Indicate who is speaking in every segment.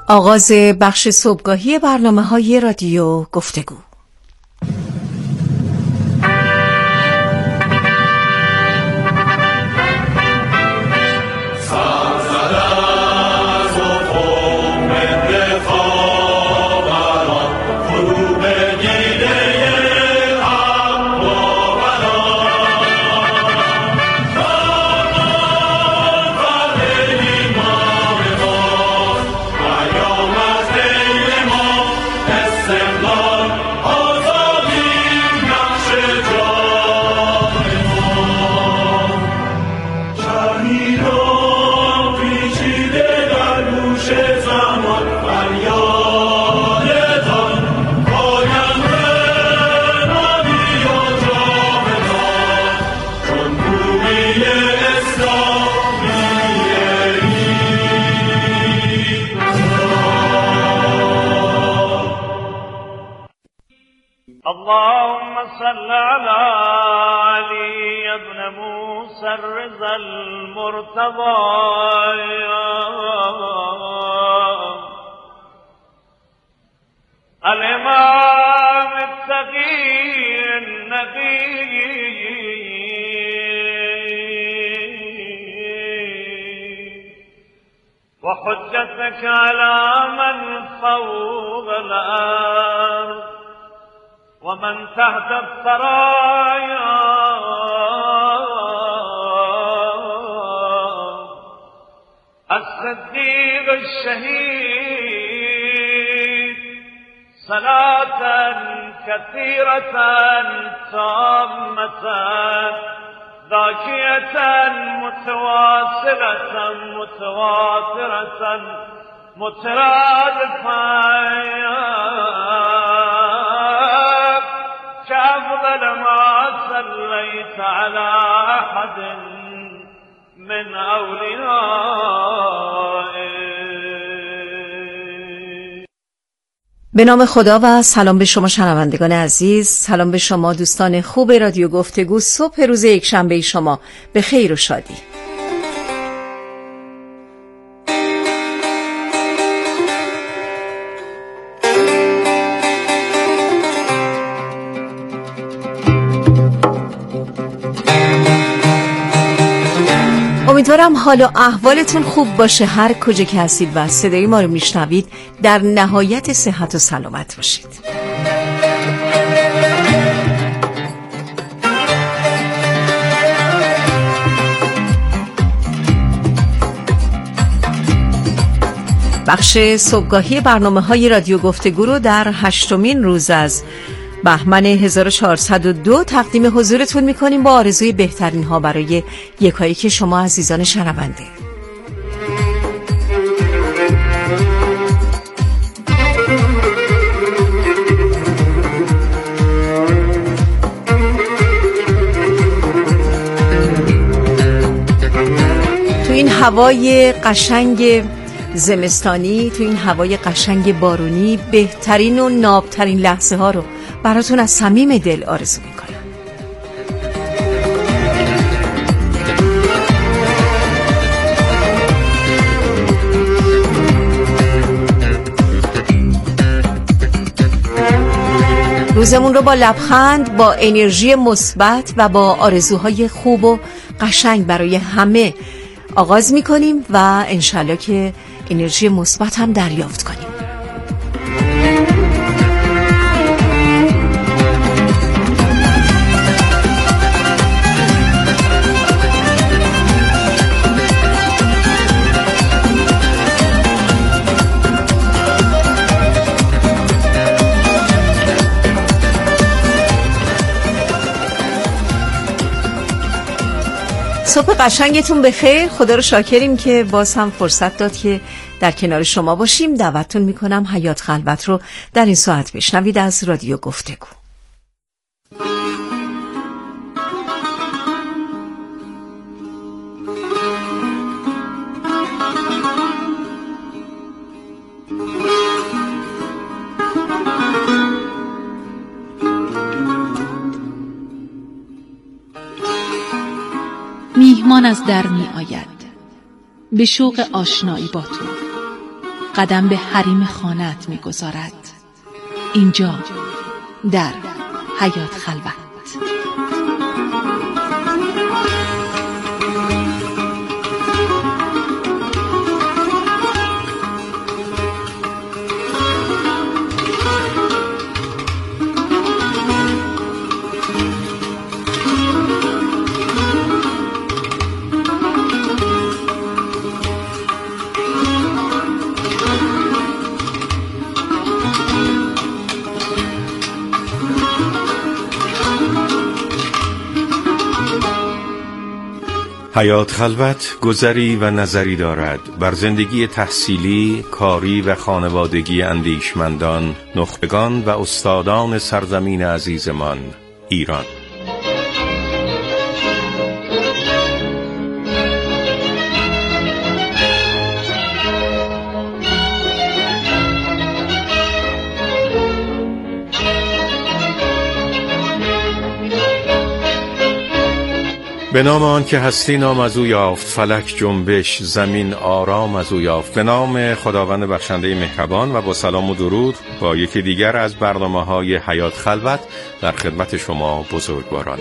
Speaker 1: آغاز بخش صبحگاهی برنامه‌های رادیو گفتگو.
Speaker 2: اللهم صل على علي بن موسى الرضا المرتضى الإمام التقي النبي وحجتك على من فوق الأرض ومن تحت الثرايا الصديق الشهيد صلاة كثيرة تامة ذاكية متواصلة متواترة مترادفة كأفضل ما صليت على أحد من أوليائك.
Speaker 1: به نام خدا و سلام به شما شنوندگان عزیز، سلام به شما دوستان خوب رادیو گفتگو. صبح روز یکشنبه شما به خیر و شادی. امیدوارم حال و احوالتون خوب باشه هر کجا که هستید و صدای ما رو میشنوید در نهایت صحت و سلامت باشید. بخش صبحگاهی برنامه‌های رادیو گفتگو رو در 8مین روز از بهمن 1402 تقدیم حضورتون میکنیم با آرزوی بهترین ها برای یکایک شما عزیزان شنونده. تو این هوای قشنگ زمستانی، تو این هوای قشنگ بارونی، بهترین و نابترین لحظه ها رو براتون از صمیم دل آرزو میکنم. روزمون رو با لبخند، با انرژی مثبت و با آرزوهای خوب و قشنگ برای همه آغاز میکنیم و انشالله که انرژی مثبت هم دریافت کنیم. صبح قشنگتون بخیر. خدا رو شاکریم که باز هم فرصت داد که در کنار شما باشیم. دعوتتون میکنم حیات خلوت رو در این ساعت بشنوید از رادیو گفتگو.
Speaker 3: میهمان از در می آید به شوق آشنایی با تو. قدم به حریم خانه‌ات می‌گذارد. اینجا در حیات خلوت.
Speaker 4: حیات خلوت گذری و نظری دارد بر زندگی تحصیلی، کاری و خانوادگی اندیشمندان، نخبگان و استادان سرزمین عزیزمان ایران. به نام آن که هستی نام از او یافت، فلک جنبش، زمین آرام از او یافت. به نام خداوند بخشنده مهربان و با سلام و درود با یکی دیگر از برنامه‌های حیات خلوت در خدمت شما بزرگواران.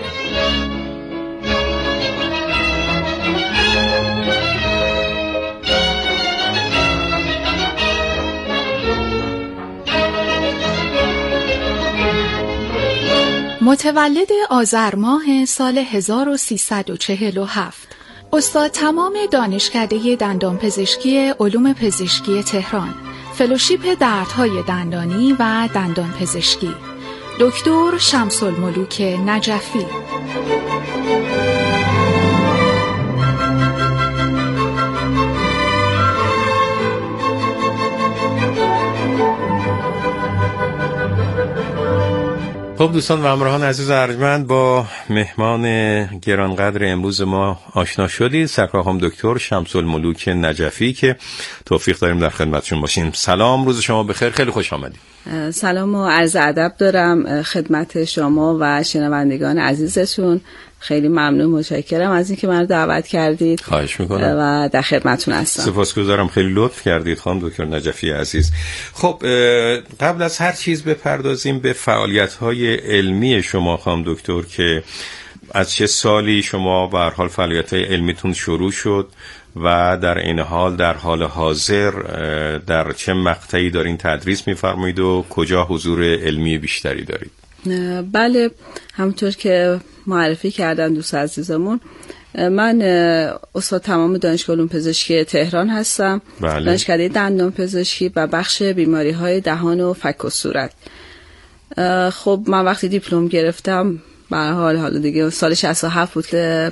Speaker 3: متولد آذر ماه سال 1347، استاد تمام دانشکده دندانپزشکی علوم پزشکی تهران، فلوشیپ دردهای دندانی و دندان پزشکی، دکتر شمس‌الملوک نجفی.
Speaker 4: خب دوستان و همراهان عزیز ارجمند، با مهمان گرانقدر امروز ما آشنا شدید. سرکارخانم دکتر شمس‌الملوک نجفی که توفیق داریم در خدمتشون باشیم. سلام، روز شما بخیر، خیلی خوش آمدید.
Speaker 5: سلام و عرض ادب دارم خدمت شما و شنوندگان عزیزتون. خیلی ممنون، متشکرم از اینکه من رو دعوت کردید.
Speaker 4: خواهش میکنم
Speaker 5: و در خدمتتون هستم.
Speaker 4: سپاسگزارم، خیلی لطف کردید خانم دکتر نجفی عزیز. خب قبل از هر چیز بپردازیم به فعالیت‌های علمی شما خانم دکتر، که از چه سالی شما به هر حال فعالیت‌های علمیتون شروع شد و در این حال در حال حاضر در چه مقطعی دارین تدریس می‌فرمایید و کجا حضور علمی بیشتری دارید؟
Speaker 5: بله، همونطور که معرفی کردن دوست عزیزمون، من استاد تمام دانشگاه علوم پزشکی تهران هستم.
Speaker 4: بله.
Speaker 5: دانشکده دندان پزشکی و بخش بیماری‌های دهان و فک و صورت. خب من وقتی دیپلم گرفتم، به هر حال حالا دیگه سال 67 بود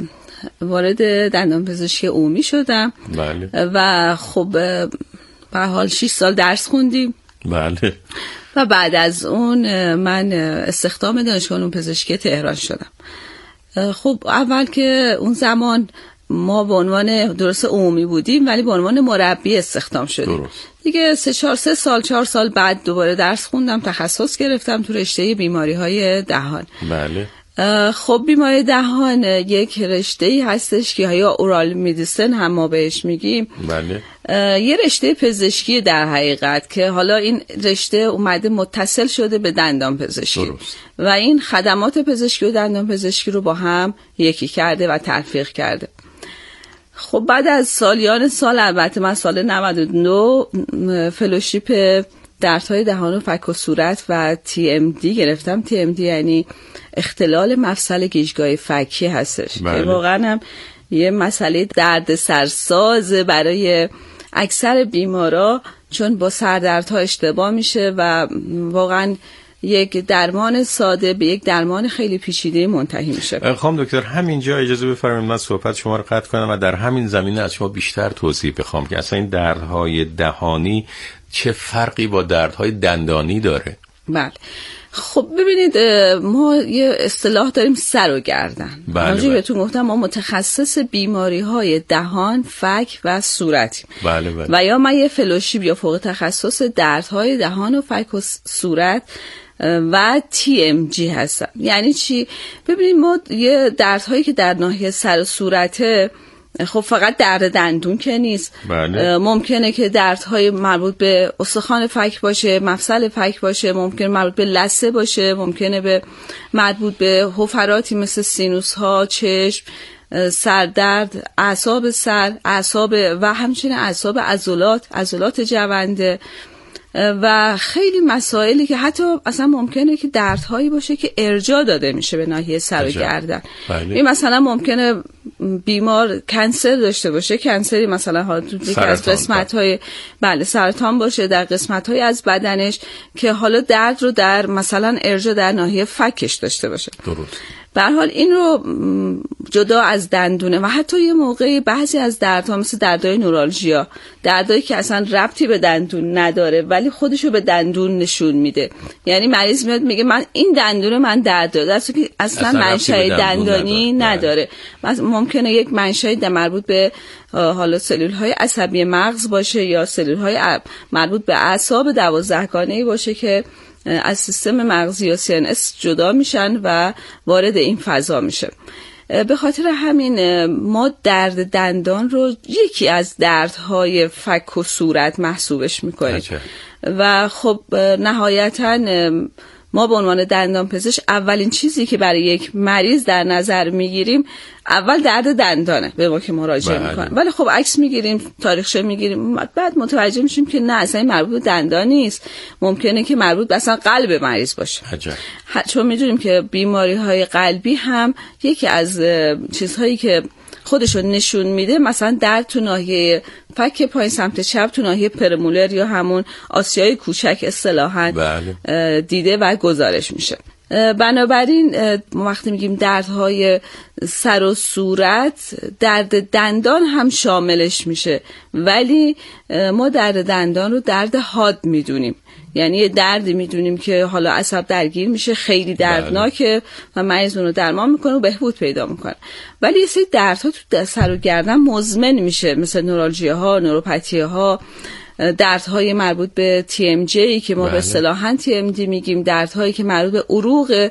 Speaker 5: وارد دندان پزشکی عمومی شدم.
Speaker 4: بله.
Speaker 5: و خب به هر حال 6 سال درس خوندیم.
Speaker 4: بله.
Speaker 5: و بعد از اون من استخدام دانشگاه علوم پزشکی تهران شدم. خب اول که اون زمان ما به عنوان درس عمومی بودیم ولی به عنوان مربی استخدام شدیم.
Speaker 4: درست.
Speaker 5: دیگه 4 سال بعد دوباره درس خوندم، تخصص گرفتم تو رشته بیماری‌های دهان.
Speaker 4: بله.
Speaker 5: خب بیماری دهان یک رشته‌ای هستش که یا اورال میدیسن هم ما بهش میگیم.
Speaker 4: بله.
Speaker 5: یه رشته پزشکی در حقیقت که حالا این رشته اومده متصل شده به دندان پزشکی.
Speaker 4: درست. و
Speaker 5: این خدمات پزشکی و دندان پزشکی رو با هم یکی کرده و تلفیق کرده. خب بعد از سالیان سال، البته من سال 99 فلوشیپ دردهای دهان و فک و صورت و TMD گرفتم. TMD یعنی اختلال مفصل گیجگاه فکی هستش.
Speaker 4: بله.
Speaker 5: که واقعا هم یه مسئله درد سرساز برای اکثر بیمارا، چون با سردردها اشتباه میشه و واقعا یک درمان ساده به یک درمان خیلی پیچیده منتهی میشه.
Speaker 4: خانم دکتر، همینجا اجازه بفرمایید من صحبت شما رو قطع کنم و در همین زمینه از شما بیشتر توضیح بخوام که اصلا این دردهای دهانی چه فرقی با دردهای دندانی داره؟
Speaker 5: بله. خب ببینید، ما یه اصطلاح داریم سر و گردن.
Speaker 4: بله.
Speaker 5: بهتون گفتم ما متخصص بیماری های دهان، فک و صورتیم.
Speaker 4: بله بله.
Speaker 5: و یا من یه فلوشیپ یا فوق تخصص دردهای دهان و فک و صورت و TMG هستم. یعنی چی؟ ببینید ما یه دردهایی که در ناحیه سر و صورته خب فقط درد دندون که نیست.
Speaker 4: بله.
Speaker 5: ممکنه که دردهای مربوط به استخوان فک باشه، مفصل فک باشه، ممکنه مربوط به لثه باشه، ممکنه به مربوط به حفراتی مثل سینوس ها، چشم، سردرد، اعصاب سر، اعصاب و همچنین اعصاب عضلات جونده و خیلی مسائلی که حتی اصلا ممکنه که دردهایی باشه که ارجاع داده میشه به ناحیه سر و گردن.
Speaker 4: بله.
Speaker 5: این مثلا ممکنه بیمار کنسر داشته باشه، کنسری مثلا ها تو یکی از قسمت‌های سرطان باشه در قسمت‌های از بدنش که حالا درد رو در مثلا ارجاع در ناحیه فکش داشته باشه.
Speaker 4: درست.
Speaker 5: به هر حال این رو جدا از دندونه و حتی یه موقعی بعضی از دردها مثل دردهای نورالژیا، دردهایی که اصلا ربطی به دندون نداره ولی خودشو به دندون نشون میده. یعنی مریض میاد میگه من این دندون من درد داره، در صورتی که اصلا منشأ دندانی نداره. ممکنه یک منشأ مربوط به حالا سلول‌های عصبی مغز باشه یا سلول‌های مربوط به اعصاب 12 گانه‌ای باشه که از سیستم مغزی یا CNS جدا میشن و وارد این فضا میشه. به خاطر همین ما درد دندان رو یکی از دردهای فک و صورت محسوبش میکنیم و خب نهایتاً ما به عنوان دندان پزشک اولین چیزی که برای یک مریض در نظر میگیریم اول درد دندانه به ما که مراجعه میکنن، ولی خب عکس میگیریم، تاریخچه میگیریم، بعد متوجه میشیم که نه اصلا مربوط به دندان نیست، ممکنه که مربوط به اصلا قلب مریض باشه. چون میدونیم که بیماری های قلبی هم یکی از چیزهایی که خودشو نشون میده مثلا درد تو ناحیه فک پایین سمت چپ تو ناحیه پرمولر یا همون آسیای کوچک اصطلاحاً دیده و گزارش میشه. بنابراین وقتی میگیم دردهای سر و صورت، درد دندان هم شاملش میشه، ولی ما درد دندان رو درد حاد میدونیم. یعنی یه دردی میدونیم که حالا عصب درگیر میشه، خیلی دردناکه و مریض اون رو درمان میکنه و بهبود پیدا میکنه. ولی یه سری دردها تو سر و گردن مزمن میشه، مثل نورالژیا ها، نوروپاتی ها، دردهای مربوط به TMJ که ما به اصطلاحاً TMD میگیم، دردهایی که مربوط به عروق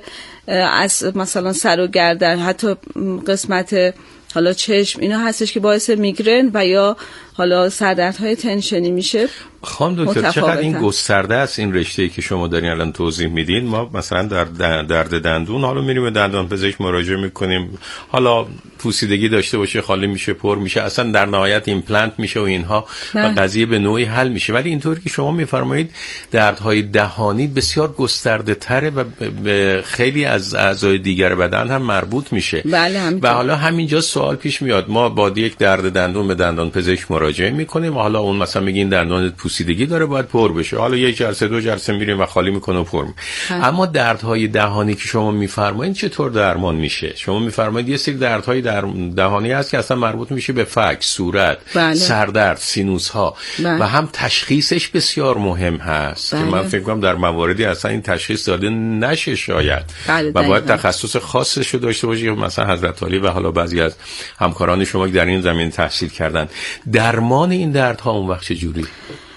Speaker 5: از مثلا سر و گردن، حتی قسمت حالا چشم، اینا هستش که باعث میگرن و یا حالا سردردهای تنشنی میشه.
Speaker 4: خانم دکتر چقدر این گسترده است این رشته‌ای که شما دارین الان توضیح میدین. ما مثلا در درد دندون حالا میریم به دندان پزشک مراجعه میکنیم، حالا پوسیدگی داشته باشه خالی میشه، پر میشه، اصلا در نهایت ایمپلنت میشه و اینها و قضیه به نوعی حل میشه. ولی اینطوری که شما میفرمایید دردهای دهانی بسیار گسترده تره و به خیلی از اعضای دیگر بدن هم مربوط میشه. و حالا همینجا سوال پیش میاد، ما با یک درد دندون به دندان پزشک مراجعه میکنیم، حالا اون مثلا میگین دندان پوسیدگی داره باید پر بشه، حالا یک جلسه دو جلسه میریم و خالی میکنه و پر. اما دردهای دهانی که شما میفرمایید چطور درمان میشه؟ شما میفرمایید یه سری دردهای دهانی هست که اصلا مربوط میشه به فک، صورت، سردرد، سینوس ها و هم تشخیصش بسیار مهم هست که من فکر کنم در مواردی اصلا این تشخیص داده نشه شاید و باید تخصص خاصش رو داشته باشه، مثلا حضرت علی و حالا بعضی از همکاران شما که در این زمین تحصیل کردن. درمان این دردها اون وقت چجوری؟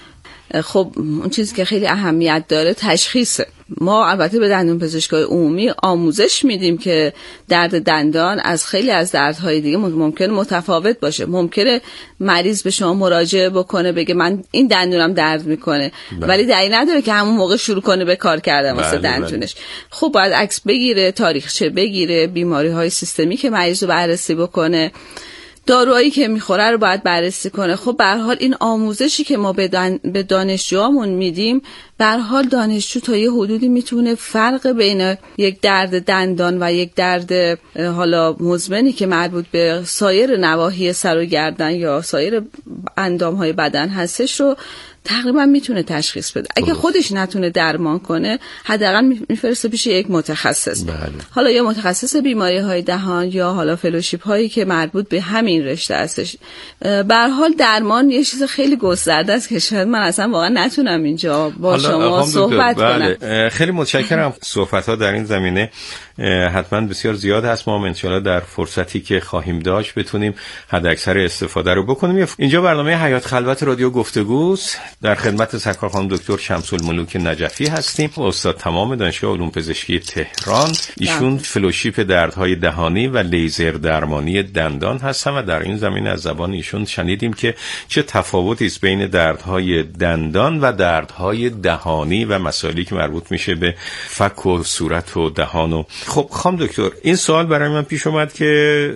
Speaker 5: خب اون چیزی که خیلی اهمیت داره تشخیصه. ما البته به دندون پزشکای عمومی آموزش میدیم که درد دندان از خیلی از دردهای دیگه ممکن متفاوت باشه. ممکنه مریض به شما مراجعه بکنه بگه من این دندونم درد میکنه، ولی دلیل نداره که همون موقع شروع کنه به کار کردن واسه دندونش. خب باید عکس بگیره، تاریخچه بگیره، بیماری های سیستمی که مریض رو بررسی بکنه، داروهایی که میخوره رو باید بررسی کنه. خب به هر حال این آموزشی که ما به دانشجوامون میدیم، به هر حال دانشجو تا یه حدودی میتونه فرق بین یک درد دندان و یک درد حالا مزمنی که مربوط به سایر نواحی سر و گردن یا سایر اندامهای بدن هستش رو تقریبا میتونه تشخیص بده. اگه خودش نتونه درمان کنه، حداقل میفرسته پیش یک متخصص. حالا یا متخصص بیماری های دهان یا حالا فلوشیپ هایی که مربوط به همین رشته هستش. به هر حال درمان یه چیز خیلی گسترده است که شاید من اصلا واقعا نتونم اینجا با شما صحبت کنم.
Speaker 4: خیلی متشکرم. صحبت ها در این زمینه حتما بسیار زیاد هست. ما انشالله در فرصتی که خواهیم داشت بتونیم حداکثر استفاده رو بکنیم. اینجا برنامه حیات خلوت رادیو گفتگوست. در خدمت سرکار خانم دکتر شمس‌الملوک نجفی هستیم، استاد تمام دانشگاه علوم پزشکی تهران. ایشون فلوشیپ دردهای دهانی و لیزر درمانی دندان هستن و در این زمینه از زبان ایشون شنیدیم که چه تفاوتی است بین دردهای دندان و دردهای دهانی و مسائلی که مربوط میشه به فک و صورت و دهان. و خب خانم دکتر، این سوال برای من پیش اومد که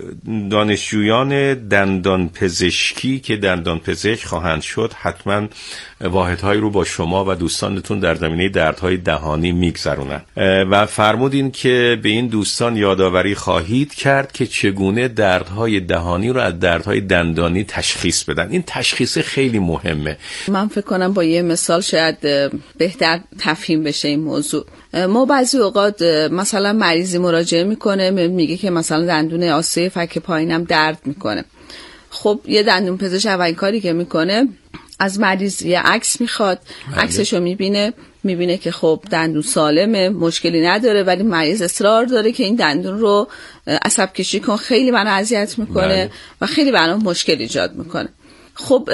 Speaker 4: دانشجویان دندان پزشکی که دندان پزشک خواهند شد حتما واحدهایی رو با شما و دوستانتون در زمینه دردهای دهانی میگذرونن و فرمودین که به این دوستان یادآوری خواهید کرد که چگونه دردهای دهانی رو از دردهای دندانی تشخیص بدن. این تشخیص خیلی مهمه.
Speaker 5: من فکر کنم با یه مثال شاید بهتر تفهیم بشه این موضوع. ما بعضی اوقات مثلا مریضی مراجعه میکنه میگه که مثلا دندون آسه فک پایینم درد میکنه. خب یه دندون پزشک اولین کاری که میکنه از مریض یه عکس میخواد، عکسشو میبینه که خب دندون سالمه، مشکلی نداره، ولی مریض اصرار داره که این دندون رو عصب کشی کن، خیلی منو اذیت میکنه و خیلی برام مشکل ایجاد میکنه. خب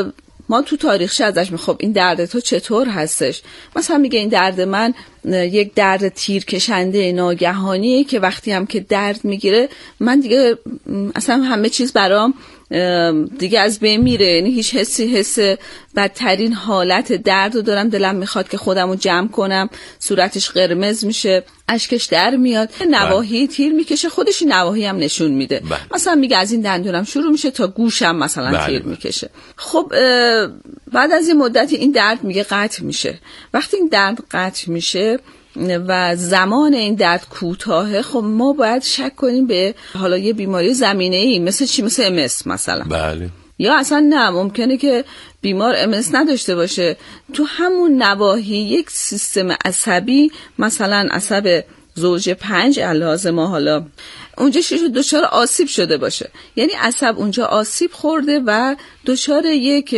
Speaker 5: ما تو تاریخچه ازش خب این درد تو چطور هستش؟ مثلا میگه این درد من یک درد تیرکشنده ناگهانیه که وقتی هم که درد میگیره من دیگه اصلا همه چیز برام دیگه از بین میره، یعنی هیچ حس بدترین حالت درد رو دارم، دلم میخواد که خودم رو جمع کنم، صورتش قرمز میشه، اشکش در میاد، نواحی تیر میکشه، خودش نواحی هم نشون میده. مثلا میگه از این دندونم شروع میشه تا گوشم مثلا تیر میکشه. خب بعد از یه مدتی این درد میگه قطع میشه. وقتی این درد قطع میشه و زمان این درد کوتاهه، خب ما باید شک کنیم به حالا یه بیماری زمینه‌ای مثل چی؟ مثل MS مثلا.
Speaker 4: بله.
Speaker 5: یا اصلا نه، ممکنه که بیمار MS نداشته باشه، تو همون نواحی یک سیستم عصبی مثلا عصب زوج 5 علاوه ما حالا اونجا دچار آسیب شده باشه، یعنی عصب اونجا آسیب خورده و دچار یک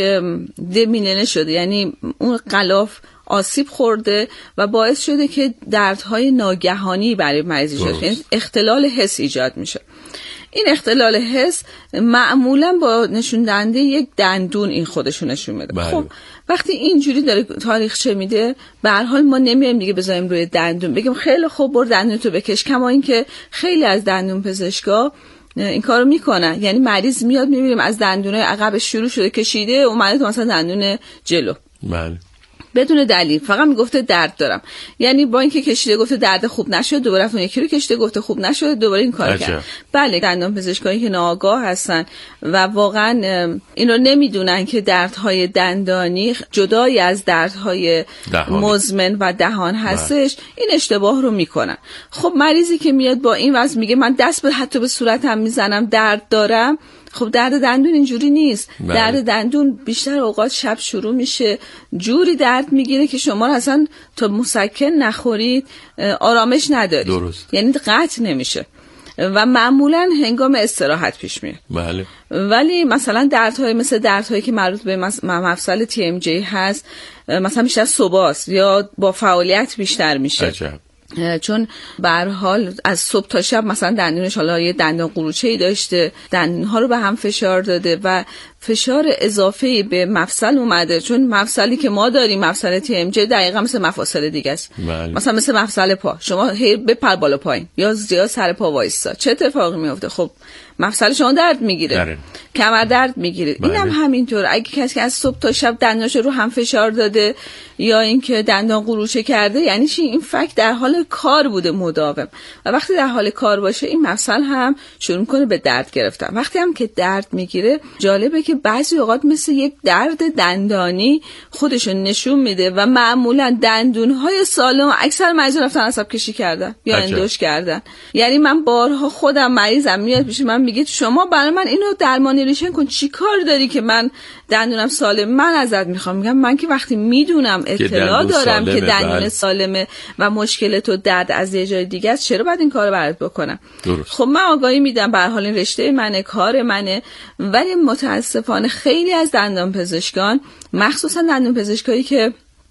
Speaker 5: دمیننه شده، یعنی اون غلاف آسیب خورده و باعث شده که دردهای ناگهانی برای مریض ایجاد کنه، اختلال حس ایجاد میشه. این اختلال حس معمولا با نشون دهنده یک دندون این خودشو نشون میده.
Speaker 4: بله.
Speaker 5: خب وقتی اینجوری داره تاریخچه میده، به هر حال ما نمیایم دیگه بذاریم روی دندون بگیم خیلی خوب برو دندونتو بکش، کما اینکه خیلی از دندون پزشکا این کارو میکنن، یعنی مریض میاد میبینیم از دندونای عقبش شروع شده کشیده اومده تو مثلا دندون جلو.
Speaker 4: بله.
Speaker 5: بدون دلیل فقط میگفته درد دارم، یعنی با اینکه کشیده گفته درد خوب نشد، دوباره اون یکی رو کشیده گفته خوب نشد، دوباره این کار کرد. بله، دندان پزشکایی که ناآگاه هستن و واقعا اینو نمیدونن که دردهای دندانی جدای از دردهای مزمن و دهان هستش، این اشتباه رو میکنن. خب مریضی که میاد با این وضع میگه من دست به حتی به صورتم میزنم درد دارم، خب درد دندون اینجوری نیست. درد دندون بیشتر اوقات شب شروع میشه، جوری درد میگیره که شما اصلا تا مسکن نخورید آرامش ندارید. درست. یعنی قطع نمیشه و معمولا هنگام استراحت پیش میاد.
Speaker 4: بله.
Speaker 5: ولی مثلا دردهای مثل دردهایی که مربوط به مفصل TMJ هست، مثلا بیشتر صبحاست یا با فعالیت بیشتر میشه.
Speaker 4: عجب.
Speaker 5: چون به هر حال از صبح تا شب مثلا دندونش حالا یه دندان قروچه‌ای داشته، دندون‌ها رو به هم فشار داده و فشار اضافه‌ای به مفصل اومده، چون مفصلی که ما داریم مفصل TMJ دقیقاً مثل مفاصل دیگه است. مثلا مثل مفصل پا، شما هی بپر بالا پایین یا زیاد سر پا وایسا، چه اتفاقی میفته؟ خب مفصل شما درد میگیره، کمر درد میگیره. اینم همینطور، اگه کسی که از صبح تا شب دندانش رو هم فشار داده یا اینکه دندان قروچه کرده، یعنی چی؟ این فک در حال کار بوده مداوم و وقتی در حال کار باشه این مفصل هم شروع میکنه به درد گرفتن. وقتی هم که درد میگیره، جالبه که بعضی اوقات مثل یک درد دندانی خودشون نشون میده و معمولا دندونهای سالم اکثر مریضا رفتن عصب کشی کردن یا اندوش کردن. یعنی من بارها خودم مریضم میاد پیش من میگه شما برای من اینو درمانی ریشن کن، چی کار داری که من دندونم سالم؟ من ازت میخوام، میگم من که وقتی میدونم اطلاع دارم که دندون سالمه و مشکل تو درد از یه جای دیگه است، چرا باید این کارو برات بکنم؟ درست. خب من آگاهی میدم، به هر حال این رشته منه، کار منه، ولی متاسفانه خیلی از دندان پزشکان، مخصوصا دندان پزشکایی که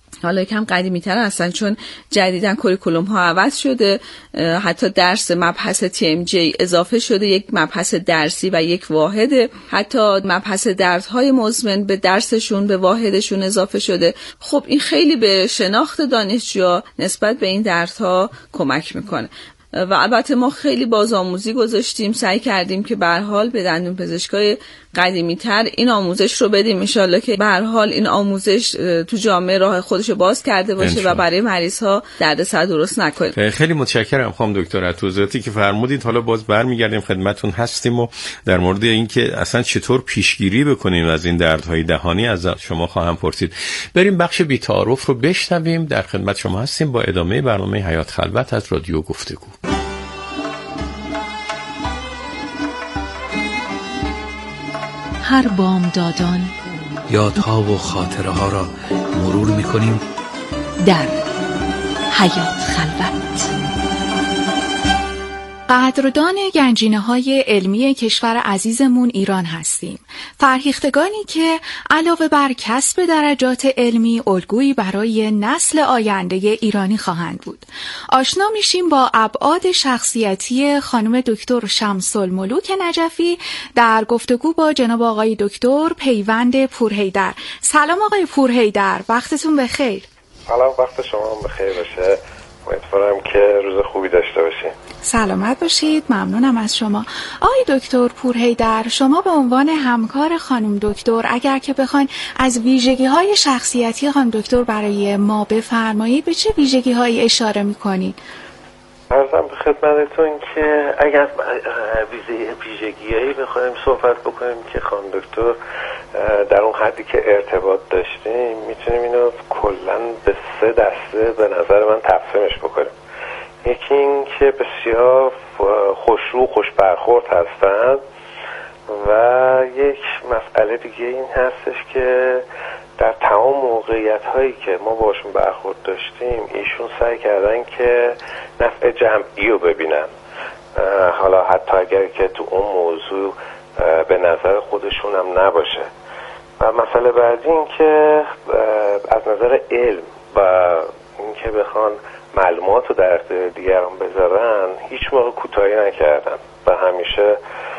Speaker 5: حالا یکم قدیمی تر هستن چون جدیدن کوریکولوم ها عوض شده، حتی درس مبحث TMJ اضافه شده، یک مبحث درسی و یک واحده، حتی مبحث دردهای مزمن به درسشون به واحدشون اضافه شده. خب این خیلی به شناخت دانشجوها نسبت به این دردها کمک میکنه و البته ما خیلی بازآموزی گذاشتیم، سعی کردیم که به هر حال به دندون پزشکای قدیمی تر این آموزش رو بدیم، ان شاءالله که به هر حال این آموزش تو جامعه راه خودشو باز کرده باشه و برای مریض ها دردسر درست نکنه.
Speaker 4: خیلی متشکرم خانم دکتر از توضیحاتی که فرمودید. حالا باز برمیگردیم خدمتتون هستیم و در مورد اینکه اصلا چطور پیشگیری بکنیم از این دردهای دهانی از شما خواهم پرسید. بریم بخش بی‌تعارف رو بشنویم، در خدمت شما هستیم با ادامه برنامه حیات خلوت از رادیو گفتگو.
Speaker 3: هر بامدادان
Speaker 6: یادها و خاطره ها را مرور می‌کنیم
Speaker 3: در حیات خلوت. قدردان گنجینه‌های علمی کشور عزیزمون ایران هستیم. فرهیختگانی که علاوه بر کسب درجات علمی الگویی برای نسل آینده ایرانی خواهند بود. آشنا میشیم با ابعاد شخصیتی خانم دکتر شمس‌الملوک نجفی در گفتگو با جناب آقای دکتر پیوند پورحیدر. سلام آقای پورحیدر، وقتتون بخیر.
Speaker 7: سلام، وقت شما هم بخیر باشه. امیدوارم که روز خوبی داشته باشین.
Speaker 3: سلامت باشید، ممنونم از شما. آقای دکتر پورحیدر، شما به عنوان همکار خانم دکتر اگر که بخواین از ویژگی‌های شخصیتی خانم دکتر برای ما بفرمایید، به چه ویژگی‌هایی اشاره می‌کنید؟
Speaker 7: عرضم به خدمتتون که اگر ویژگی‌هایی بخوایم صحبت بکنیم که خانم دکتر در اون حدی که ارتباط داشتیم میتونیم اینو کلاً به 3 دسته به نظر من تقسیمش بکنیم. یکی این که بسیار خوشرو خوش برخورد هستند و یک مسئله دیگه این هستش که در تمام موقعیت هایی که ما باشون برخورد داشتیم ایشون سعی کردن که نفع جمعی رو ببینن، حالا حتی اگر که تو اون موضوع به نظر خودشون هم نباشه. و مسئله بعدی این که از نظر علم و این که بخوان معلومات رو در اختیار دیگران بذارن هیچ موقع کوتاهی نکردن و همیشه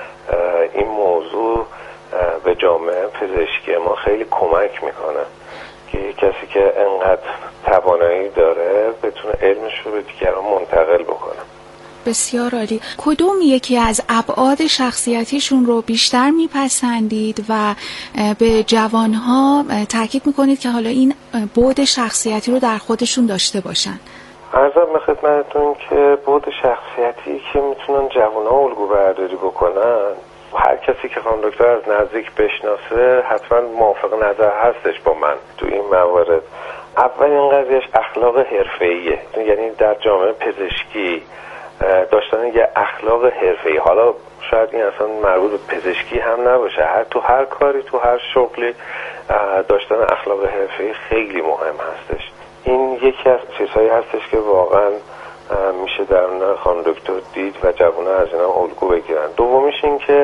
Speaker 7: این موضوع به جامعه پزشکی ما خیلی کمک میکنه که کسی که انقدر توانایی داره بتونه علمش رو به دیگران منتقل بکنه.
Speaker 3: بسیار عالی. کدوم یکی از ابعاد شخصیتیشون رو بیشتر میپسندید و به جوانها تاکید میکنید که حالا این بعد شخصیتی رو در خودشون داشته باشن؟
Speaker 7: عرضم به خدمتتون که بعد شخصیتی که میتونن جوانها الگو برداری بکنن، هر کسی که خانم دکتر از نزدیک بشناسه حتما موافق نظر هستش با من تو این موارد. اولین قضیهش اخلاق حرفه‌ایه، یعنی در جامعه پزشکی داشتن یه اخلاق حرفه‌ای، حالا شاید این اصلا مربوط به پزشکی هم نباشه، تو هر کاری تو هر شغلی داشتن اخلاق حرفه‌ای خیلی مهم هستش. این یکی از چیزهایی هستش که واقعا میشه در اون خانم دکتر دید و جوان‌ها از اینا الگو بگیرن. دومیش این که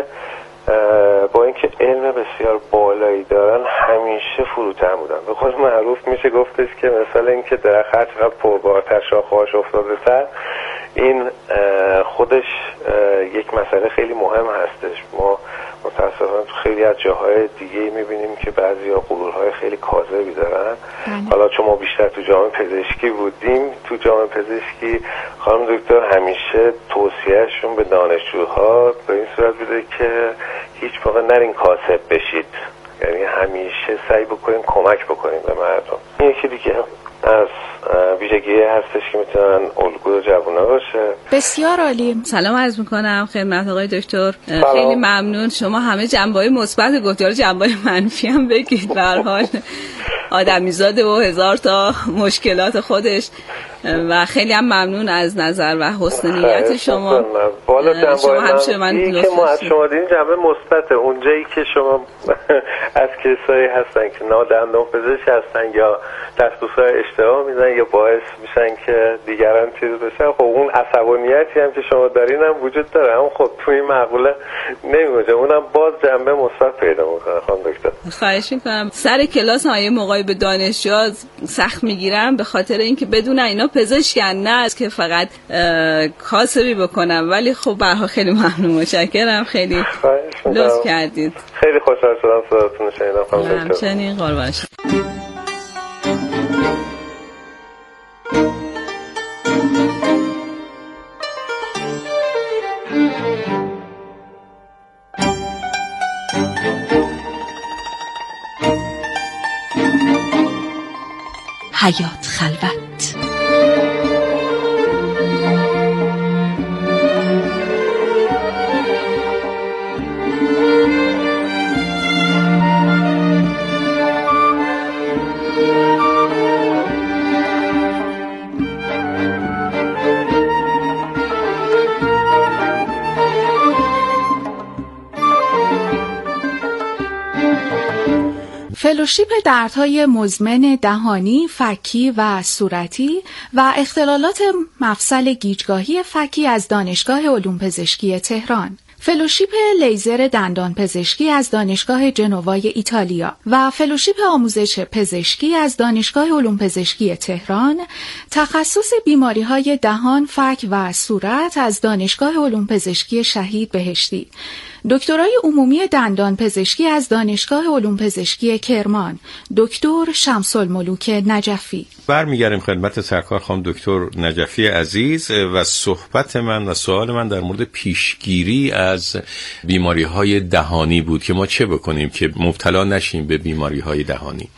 Speaker 7: با اینکه علم بسیار بالایی دارن همیشه فروتن بودن. به قول معروف میشه گفتش که مثلا اینکه درخت هر چقدر پربارتر شاخه‌هاش افتاده تر، این خودش یک مسئله خیلی مهم هستش. ما متاسفانه تو خیلی از جاهای دیگه میبینیم که بعضیا غرورهای خیلی کاذبی دارن. حالا چون ما بیشتر تو جامعه پزشکی بودیم، تو جامعه پزشکی خانم دکتر همیشه توصیهشون به دانشجوها به این صورت بوده که هیچ موقع نرین کاسب بشید، یعنی همیشه سعی بکنیم کمک بکنیم به مردم. این یکی دیگه از ویژگی هستش که میتونن الگوی جوونا باشه.
Speaker 3: بسیار عالی.
Speaker 5: سلام عرض میکنم خدمت آقای دکتر. خیلی ممنون. شما همه جنبه‌های مثبت گفتید، جنبه‌های منفی هم بگید. به هر حال آدمیزاده و هزار تا مشکلات خودش. و خیلی هم ممنون از نظر و حسن نیت شما.
Speaker 7: بالا
Speaker 5: شما همیشه من
Speaker 7: که ما از شما دیدیم جنبه مثبت، اونجایی که شما از کسایی هستن که دندان پزشک هستن یا تخصصهای اشتها میزنن یا باعث میشن که دیگران چیز بشن، خب اون عصبانیتی هم که شما دارین هم وجود داره، هم خب توی این مقوله نمیگه، اونم باز جنبه مثبت پیدا میکنه. خانم دکتر
Speaker 5: خواهش میکنم. سر کلاس های موقعی به دانشجو سخت میگیرم به خاطر اینکه بدون اینا پزشکن، نه از که فقط کاسبی بکنم، ولی خب برها خیلی ممنون، متشکرم، خیلی لطف کردید.
Speaker 7: خیلی خوشحال شدم صداتون رو شنیدم خانم دکتر.
Speaker 5: همچنین قربان شما.
Speaker 3: حیات خلوت. فلوشیپ دردهای مزمن دهانی، فکی و صورتی و اختلالات مفصل گیجگاهی فکی از دانشگاه علوم پزشکی تهران، فلوشیپ لیزر دندان پزشکی از دانشگاه جنوای ایتالیا و فلوشیپ آموزش پزشکی از دانشگاه علوم پزشکی تهران، تخصص بیماری‌های دهان، فک و صورت از دانشگاه علوم پزشکی شهید بهشتی، دکترای عمومی دندان پزشکی از دانشگاه علوم پزشکی کرمان، دکتر شمس الملوک نجفی.
Speaker 4: برمیگردیم خدمت سرکار خانم دکتر نجفی عزیز و صحبت من و سوال من در مورد پیشگیری از بیماری‌های دهانی بود که ما چه بکنیم که مبتلا نشیم به بیماری‌های دهانی.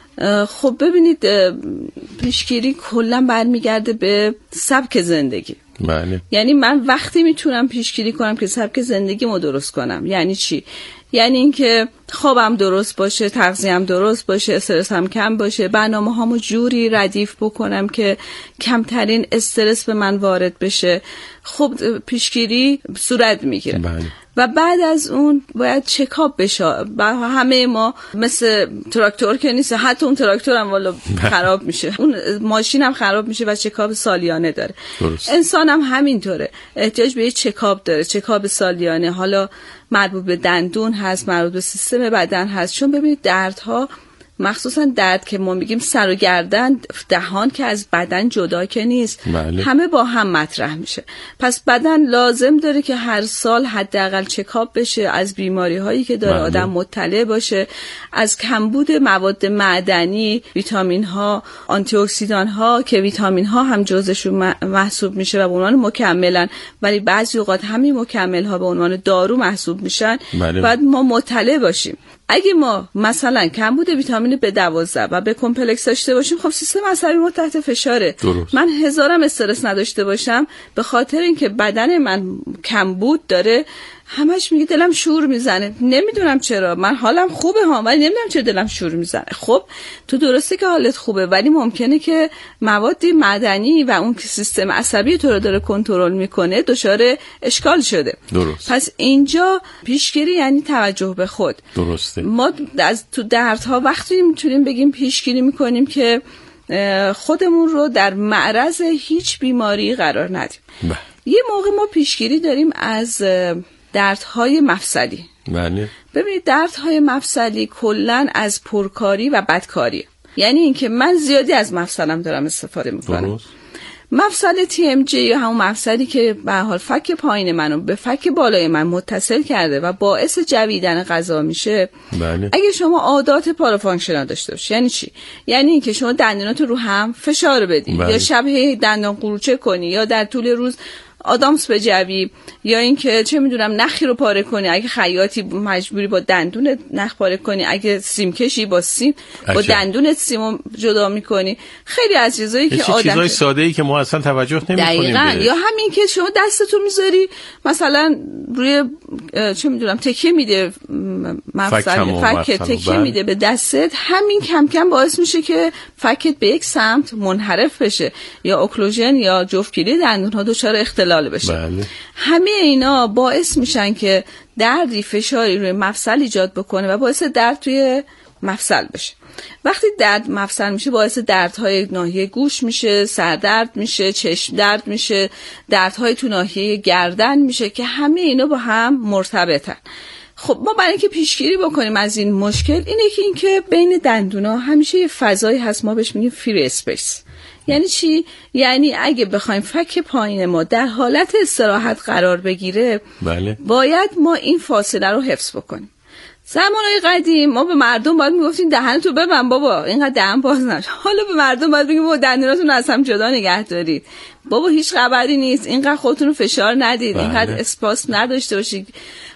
Speaker 5: خب ببینید، پیشگیری کلا برمیگرده به سبک زندگی.
Speaker 4: بله.
Speaker 5: یعنی من وقتی میتونم پیشگیری کنم که سبک زندگیمو درست کنم. یعنی چی؟ یعنی اینکه خوابم درست باشه، تغذیه‌ام درست باشه، استرسم کم باشه، برنامه‌هامو جوری ردیف بکنم که کمترین استرس به من وارد بشه. خب پیشگیری صورت میگیره.
Speaker 4: بله.
Speaker 5: و بعد از اون باید چکاپ بشه. همه ما مثل تراکتور که نیست، حتی اون تراکتور هم والا خراب میشه، اون ماشین هم خراب میشه و چکاپ سالیانه داره. درست. انسان هم همینطوره، احتیاج به یه چکاپ داره، چکاپ سالیانه. حالا مربوط به دندون هست، مربوط به سیستم بدن هست. چون ببینید دردها، مخصوصا درد که ما میگیم سر و گردن، دهان که از بدن جدا که نیست.
Speaker 4: بله.
Speaker 5: همه با هم مطرح میشه. پس بدن لازم داره که هر سال حداقل چکاپ بشه، از بیماری هایی که داره. بله. آدم مطلع باشه، از کمبود مواد معدنی، ویتامین ها، آنتی اکسیدان ها که ویتامین ها هم جزشون محسوب میشه و به عنوان مکملن، ولی بعضی اوقات همین مکمل ها به عنوان دارو محسوب میشن.
Speaker 4: بله.
Speaker 5: بعد ما مطلع باشیم. اگه ما مثلا کمبود ویتامین B12 و B کمپلکس داشته باشیم، خب سیستم عصبی ما تحت فشاره.
Speaker 4: درست.
Speaker 5: من هزارم استرس نداشته باشم، به خاطر اینکه بدن من کمبود داره، همش میگه دلم شور میزنه، نمیدونم چرا، من حالم خوبه ها ولی نمیدونم چرا دلم شور میزنه. خب تو درسته که حالت خوبه، ولی ممکنه که مواد معدنی و اون که سیستم عصبی تو رو داره کنترل میکنه دچار اشکال شده.
Speaker 4: درست.
Speaker 5: پس اینجا پیشگیری یعنی توجه به خود.
Speaker 4: درسته.
Speaker 5: ما از تو دردها وقتی میتونیم بگیم پیشگیری میکنیم که خودمون رو در معرض هیچ بیماری قرار ندیم. یه موقع ما پیشگیری داریم از دردهای مفصلی.
Speaker 4: بله.
Speaker 5: ببینید دردهای مفصلی کلن از پرکاری و بدکاری. یعنی اینکه من زیادی از مفصلم دارم استفاده میکنم.
Speaker 4: درست.
Speaker 5: مفصل TMJ یا همون مفصلی که به هر حال فک پایین منو به فک بالای من متصل کرده و باعث جویدن غذا میشه.
Speaker 4: بله.
Speaker 5: اگه شما عادات پارافانکشنال داشته باشی، یعنی چی؟ یعنی اینکه شما دندوناتو رو هم فشار بدی. بله. یا شب دندان قروچه کنی یا در طول روز آدامس بجوی، یا اینکه چه میدونم نخی رو پاره کنی، اگه خیاطی مجبوری با دندون نخ پاره کنی، اگه سیم کشی با سیم با دندون سیمو جدا میکنی. خیلی از چیزایی که آدم
Speaker 4: چیزای ساده‌ای که ما اصلا توجه نمی‌کنیم بهش.
Speaker 5: یا همین که شما دستتو میذاری مثلا روی چه میدونم تکیه میده مفصل فکت تکیه میده به دستت، همین کم کم باعث میشه که فکت به یک سمت منحرف بشه یا اوکلوژن یا جفتگیری دندون‌ها دچار اختلال بشه.
Speaker 4: بله.
Speaker 5: همه اینا باعث میشن که دردی فشاری روی مفصل ایجاد بکنه و باعث درد توی مفصل بشه. وقتی درد مفصل میشه باعث دردهای ناحیه گوش میشه، سردرد میشه، چشم درد میشه، دردهای تو ناحیه گردن میشه که همه اینا با هم مرتبطن. خب ما برای اینکه پیشگیری بکنیم از این مشکل اینه که بین دندونا همیشه یه فضایی هست، ما بهش میگیم فری اسپیس. یعنی چی؟ یعنی اگه بخوایم فک پایین ما در حالت استراحت قرار بگیره،
Speaker 4: بله.
Speaker 5: باید ما این فاصله رو حفظ بکنیم. زمانهای قدیم ما به مردم باید میگفتیم دهنتو ببند بابا، اینقدر دهن باز نشه. حالا به مردم باید بگیم بابا دندوناتون از هم جدا نگه دارید، بابا هیچ خبری نیست، اینقدر خودتون رو فشار ندید، اینقدر اسپاس نداشته باشید.